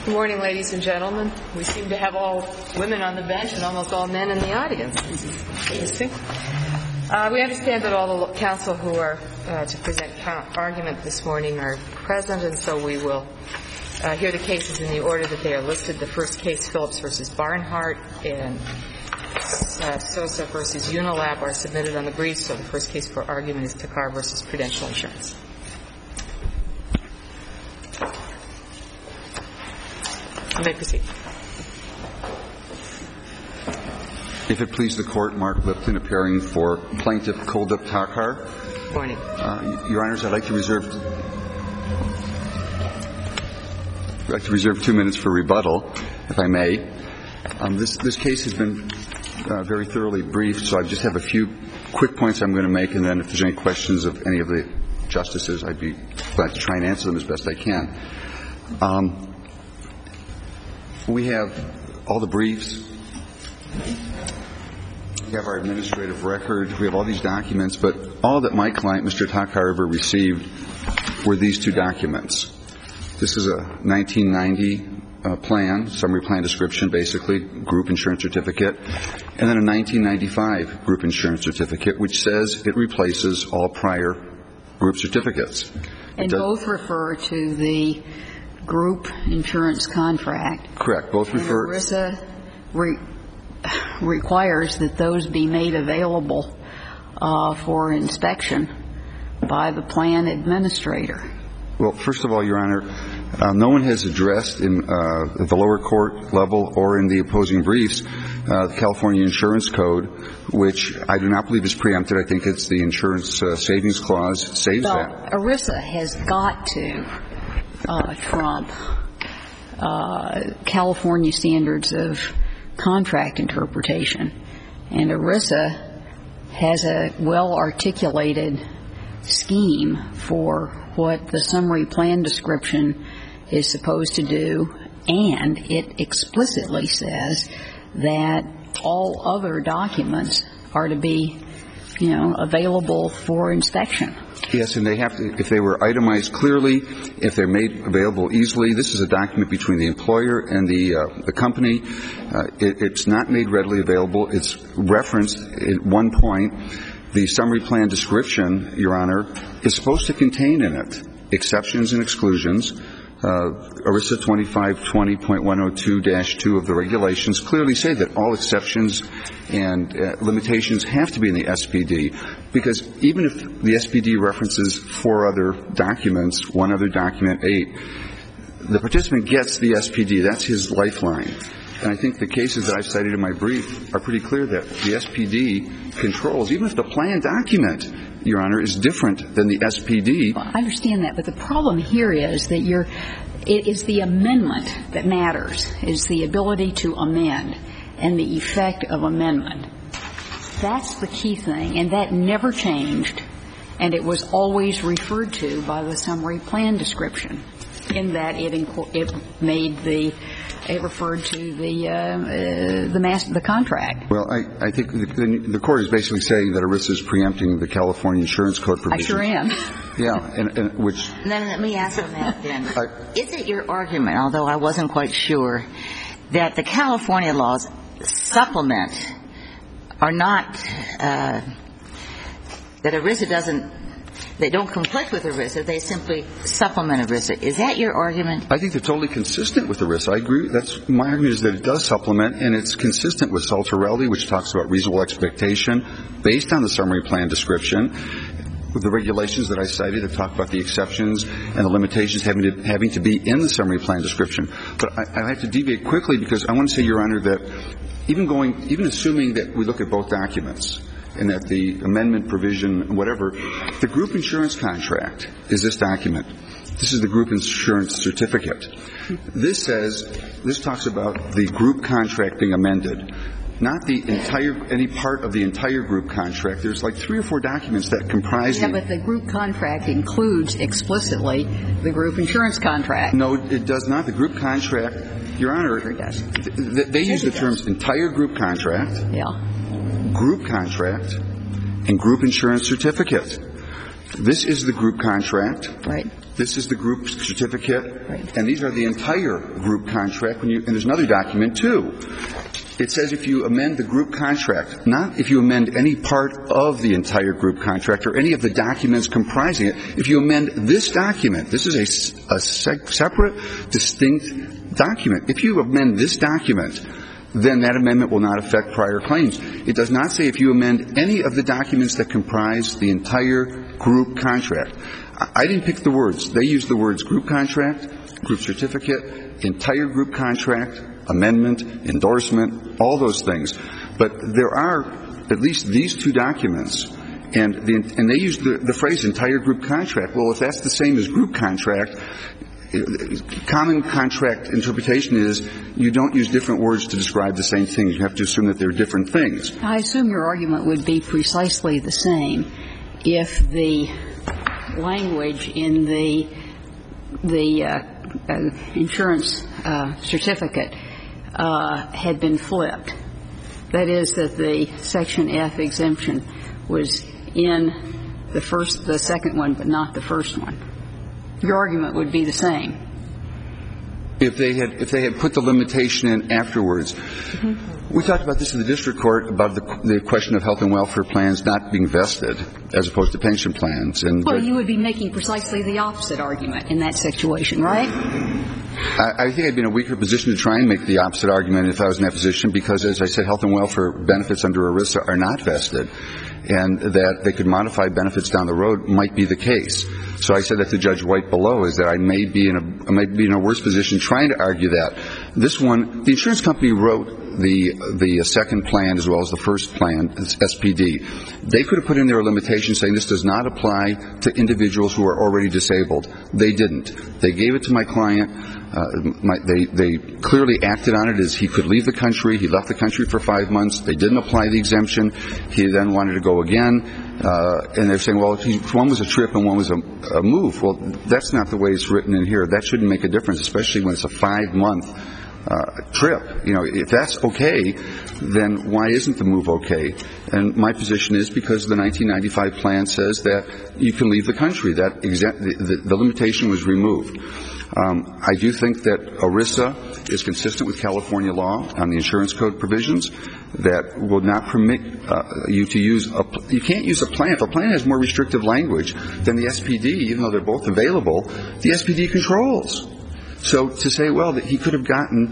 Good morning, ladies and gentlemen. We seem to have all women on the bench and almost all men in the audience. Interesting. We understand that all the counsel who are to present argument this morning are present, and so we will hear the cases in the order that they are listed. The first case, Phillips v. Barnhart, and Sosa v. Unilab are submitted on the briefs, so the first case for argument is Takar v. Prudential Insurance. You may proceed. If it please the Court, Mark Lipton appearing for Plaintiff Kuldip Takar. Good morning. Your Honors, I'd like to reserve 2 minutes for rebuttal, if I may. This case has been very thoroughly briefed, so I just have a few quick points I'm going to make, and then if there's any questions of any of the justices, I'd be glad to try and answer them as best I can. We have all the briefs. We have our administrative record. We have all these documents, but all that my client, Mr. Takar, ever received were these two documents. This is a 1990 plan, summary plan description, basically, group insurance certificate, and then a 1995 group insurance certificate, which says it replaces all prior group certificates. And both refer to the group insurance contract. Correct. Both refer. And ERISA requires that those be made available for inspection by the plan administrator. Well, first of all, Your Honor, no one has addressed at the lower court level or in the opposing briefs the California Insurance Code, which I do not believe is preempted. I think it's the Insurance Savings Clause saves that. ERISA has got to trump California standards of contract interpretation, and ERISA has a well-articulated scheme for what the summary plan description is supposed to do, and it explicitly says that all other documents are to be, available for inspection. Yes, and they have to, if they were itemized clearly, if they're made available easily. This is a document between the employer and the company. It's not made readily available. It's referenced at one point. The summary plan description, Your Honor, is supposed to contain in it exceptions and exclusions. ERISA 2520.102-2 of the regulations clearly say that all exceptions and limitations have to be in the SPD, because even if the SPD references 4 other documents, one other document 8, the participant gets the SPD. That's his lifeline. And I think the cases that I've cited in my brief are pretty clear that the SPD controls, even if the plan document, Your Honor, is different than the SPD. Well, I understand that, but the problem here is that it is the amendment that matters, is the ability to amend and the effect of amendment. That's the key thing, and that never changed, and it was always referred to by the summary plan description, in that it referred to the contract. Well, I think the Court is basically saying that ERISA is preempting the California Insurance Code provisions. I sure am. Yeah, and which. Then let me ask on that then. Is it your argument, although I wasn't quite sure, that the California laws supplement are not that ERISA doesn't? They don't conflict with ERISA. They simply supplement ERISA. Is that your argument? I think they're totally consistent with ERISA. I agree. That's my argument, is that it does supplement, and it's consistent with Saltarelli, which talks about reasonable expectation based on the summary plan description. With the regulations that I cited that talk about the exceptions and the limitations having to be in the summary plan description. But I have to deviate quickly, because I want to say, Your Honor, that even assuming that we look at both documents, and that the amendment provision, whatever, the group insurance contract is this document. This is the group insurance certificate. This talks about the group contract being amended, not any part of the entire group contract. There's like 3 or 4 documents that comprise. Yeah, but the group contract includes explicitly the group insurance contract. No, it does not. The group contract, Your Honor, sure does. They use the terms entire group contract. Yeah. Group contract, and group insurance certificate. This is the group contract. Right. This is the group certificate. Right. And these are the entire group contract. And there's another document, too. It says if you amend the group contract, not if you amend any part of the entire group contract or any of the documents comprising it. If you amend this document, this is a separate, distinct document. If you amend this document, then that amendment will not affect prior claims. It does not say if you amend any of the documents that comprise the entire group contract. I didn't pick the words. They used the words group contract, group certificate, entire group contract, amendment, endorsement, all those things. But there are at least these two documents, and they use the phrase entire group contract. Well, if that's the same as group contract, common contract interpretation is you don't use different words to describe the same thing. You have to assume that they're different things. I assume your argument would be precisely the same if the language in the insurance certificate had been flipped. That is, that the Section F exemption was in the second one, but not the first one. Your argument would be the same. If they had put the limitation in afterwards. Mm-hmm. We talked about this in the district court about the question of health and welfare plans not being vested as opposed to pension plans. Well, you would be making precisely the opposite argument in that situation, right? I think I'd be in a weaker position to try and make the opposite argument if I was in that position because, as I said, health and welfare benefits under ERISA are not vested, and that they could modify benefits down the road might be the case. So I said that to Judge White below, is that I may be in a worse position trying to argue that. This one, the insurance company wrote the second plan as well as the first plan, SPD. They could have put in their limitation saying this does not apply to individuals who are already disabled. They didn't. They gave it to my client. They clearly acted on it as he could leave the country. He left the country for 5 months. They didn't apply the exemption. He then wanted to go again. And they're saying, well, one was a trip and one was a move. Well, that's not the way it's written in here. That shouldn't make a difference, especially when it's a 5-month trip. You know, if that's okay, then why isn't the move okay? And my position is because the 1995 plan says that you can leave the country. That the limitation was removed. I do think that ERISA is consistent with California law on the insurance code provisions that will not permit you to use you can't use a plan. If a plan has more restrictive language than the SPD, even though they're both available, the SPD controls. So to say, well, that he could have gotten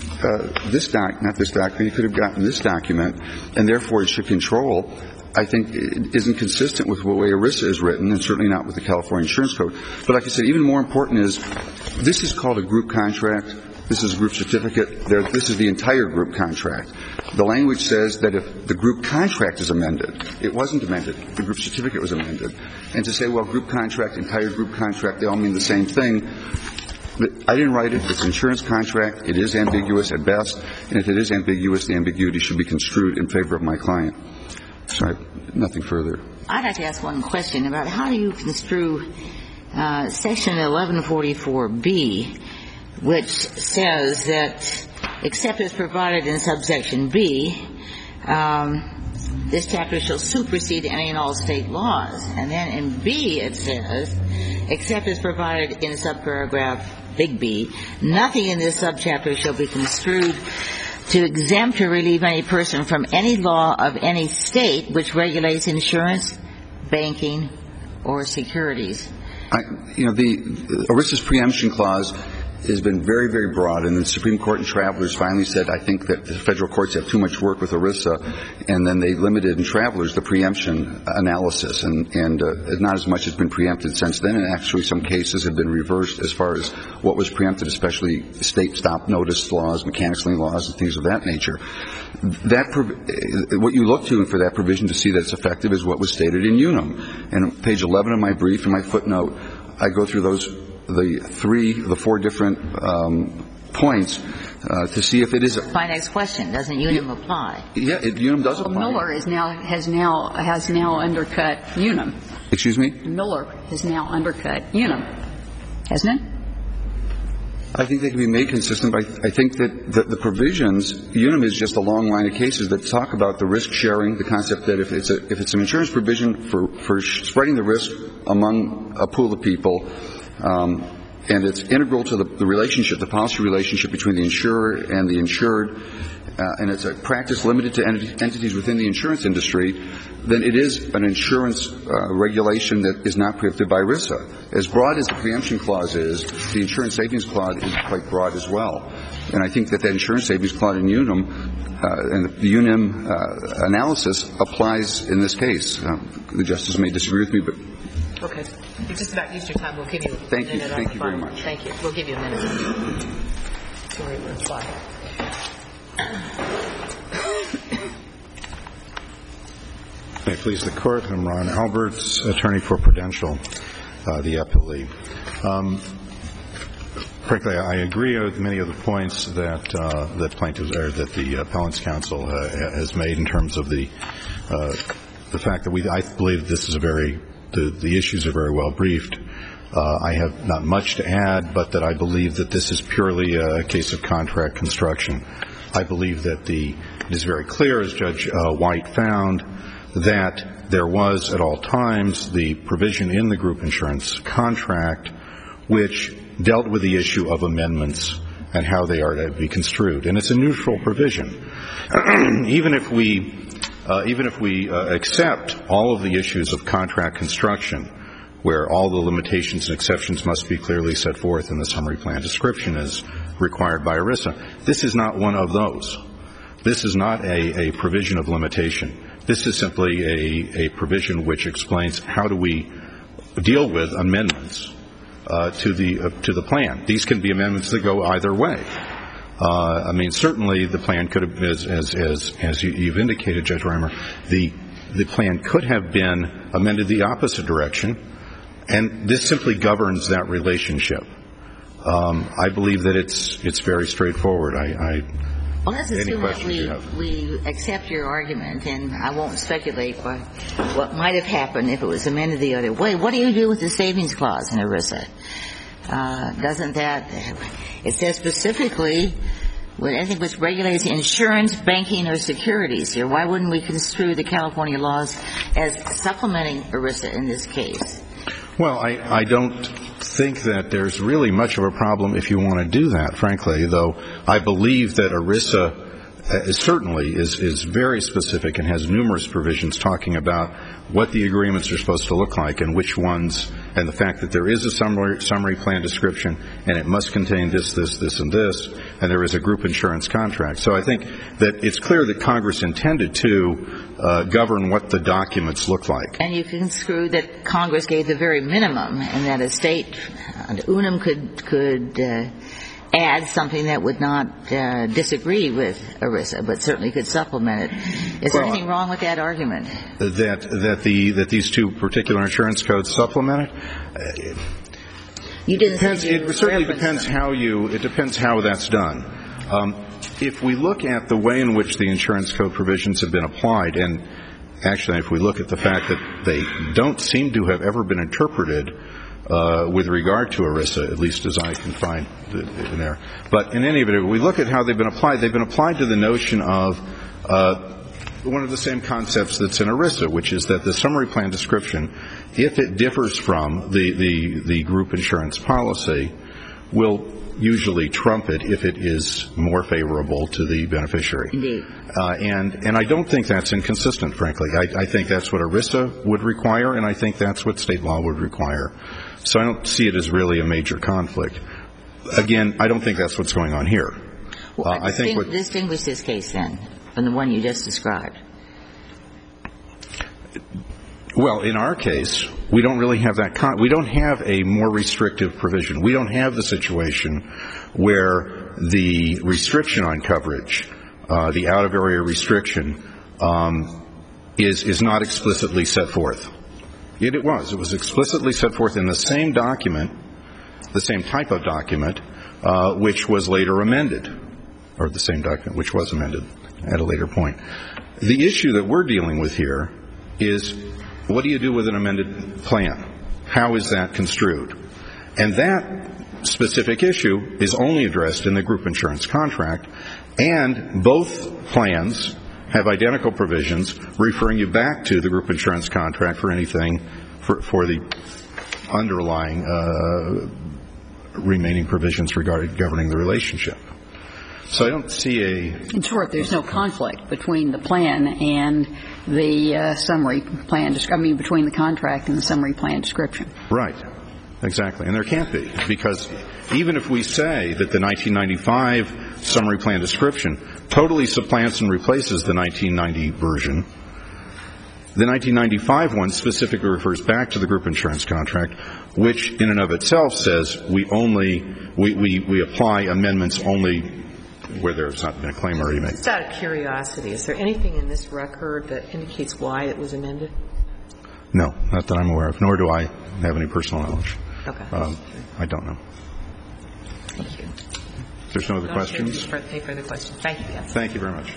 he could have gotten this document, and therefore it should control, I think it isn't consistent with the way ERISA is written, and certainly not with the California Insurance Code. But like I said, even more important is this is called a group contract. This is a group certificate. This is the entire group contract. The language says that if the group contract is amended, it wasn't amended. The group certificate was amended. And to say, well, group contract, entire group contract, they all mean the same thing. I didn't write it. It's an insurance contract. It is ambiguous at best. And if it is ambiguous, the ambiguity should be construed in favor of my client. Sorry, nothing further. I'd like to ask one question about how do you construe Section 1144B, which says that except as provided in subsection B, this chapter shall supersede any and all state laws. And then in B it says, except as provided in subparagraph big B, nothing in this subchapter shall be construed to exempt or relieve any person from any law of any state which regulates insurance, banking, or securities. The ERISA's preemption clause has been very, very broad, and the Supreme Court and Travelers finally said, I think that the federal courts have too much work with ERISA, and then they limited in Travelers the preemption analysis, and not as much has been preempted since then, and actually some cases have been reversed as far as what was preempted, especially state stop notice laws, mechanics lien laws, and things of that nature. What you look to for that provision to see that it's effective is what was stated in Unum. And on page 11 of my brief, in my footnote, I go through the four different points to see if it is. My next question: doesn't Unum apply? Yeah, Unum does apply. Well, Miller has now undercut Unum. Excuse me? Miller has now undercut Unum, hasn't it? I think they can be made consistent, but I think that the provisions, Unum is just a long line of cases that talk about the risk sharing, the concept that if it's an insurance provision for spreading the risk among a pool of people, and it's integral to the relationship, the policy relationship between the insurer and the insured, and it's a practice limited to entities within the insurance industry, then it is an insurance regulation that is not prohibited by ERISA. As broad as the preemption clause is, the insurance savings clause is quite broad as well. And I think that insurance savings clause in Unum and the Unum analysis applies in this case. The Justice may disagree with me, but... Okay. You just about used your time. We'll give you a minute. Thank you very much. Thank you. We'll give you a minute to reply. May it please the Court, I'm Ron Alberts, attorney for Prudential, the appellee. Frankly, I agree with many of the points that the Appellant's Counsel has made in terms of the fact that I believe this is the issues are very well briefed. I have not much to add, but that I believe that this is purely a case of contract construction. I believe that it is very clear, as Judge White found, that there was at all times the provision in the group insurance contract which dealt with the issue of amendments and how they are to be construed. And it's a neutral provision. Even if we accept all of the issues of contract construction, where all the limitations and exceptions must be clearly set forth in the summary plan description as required by ERISA, this is not one of those. This is not a provision of limitation. This is simply a provision which explains how do we deal with amendments to the plan. These can be amendments that go either way. I mean, certainly the plan could have, as you've indicated, Judge Reimer, the plan could have been amended the opposite direction, and this simply governs that relationship. I believe that it's very straightforward. Well, let's assume that we accept your argument, and I won't speculate what might have happened if it was amended the other way. What do you do with the savings clause in ERISA? Doesn't that, it says specifically, when anything which regulates insurance, banking, or securities here, why wouldn't we construe the California laws as supplementing ERISA in this case? Well, I don't think that there's really much of a problem if you want to do that, frankly, though I believe that ERISA certainly is very specific and has numerous provisions talking about what the agreements are supposed to look like and which ones, and the fact that there is a summary plan description and it must contain this, and this, and there is a group insurance contract. So I think that it's clear that Congress intended to govern what the documents look like. And you construe that Congress gave the very minimum, and that a state, Unum could add something that would not disagree with ERISA, but certainly could supplement it. Is there anything wrong with that argument? That these two particular insurance codes supplement it? You didn't say it certainly depends how that's done. If we look at the way in which the insurance code provisions have been applied, and actually if we look at the fact that they don't seem to have ever been interpreted with regard to ERISA, at least as I can find in there. But in any event, if we look at how they've been applied to the notion of one of the same concepts that's in ERISA, which is that the summary plan description, if it differs from the group insurance policy, will usually trump it if it is more favorable to the beneficiary. Indeed. And I don't think that's inconsistent, frankly. I think that's what ERISA would require, and I think that's what state law would require. So I don't see it as really a major conflict. Again, I don't think that's what's going on here. Well, I think distinguish this case, then, from the one you just described. Well, in our case, we don't really have that. We don't have a more restrictive provision. We don't have the situation where the restriction on coverage, the out-of-area restriction, is not explicitly set forth. Yet it was explicitly set forth in the same document, the same type of document, which was later amended, or the same document which was amended at a later point. The issue that we're dealing with here is, what do you do with an amended plan? How is that construed? And that specific issue is only addressed in the group insurance contract, and both plans have identical provisions referring you back to the group insurance contract for anything for the underlying remaining provisions governing the relationship. So I don't see in short, there's no conflict between the plan and the summary plan, between the contract and the summary plan description. Right. Exactly. And there can't be, because even if we say that the 1995 summary plan description totally supplants and replaces the 1990 version, the 1995 one specifically refers back to the group insurance contract, which in and of itself says we apply amendments only where there's not been a claim already made. Just out of curiosity, is there anything in this record that indicates why it was amended? No, not that I'm aware of, nor do I have any personal knowledge. Okay. I don't know. Thank you. If there's no other questions? Any further questions? Thank you. Yes. Thank you very much.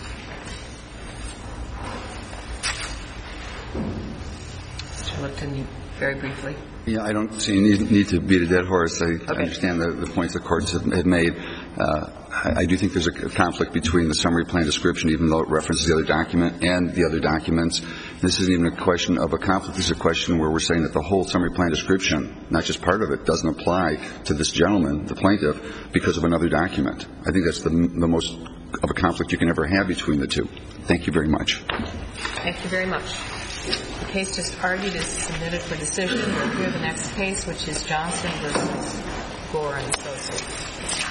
Mr. Lipton, very briefly. Yeah, I don't see any need to beat a dead horse. I understand the points the courts have made. I do think there's a conflict between the summary plan description, even though it references the other document, and the other documents. This isn't even a question of a conflict. This is a question where we're saying that the whole summary plan description, not just part of it, doesn't apply to this gentleman, the plaintiff, because of another document. I think that's the most of a conflict you can ever have between the two. Thank you very much. Thank you very much. The case just argued is submitted for decision. We'll hear the next case, which is Johnson v. Gore and Associates.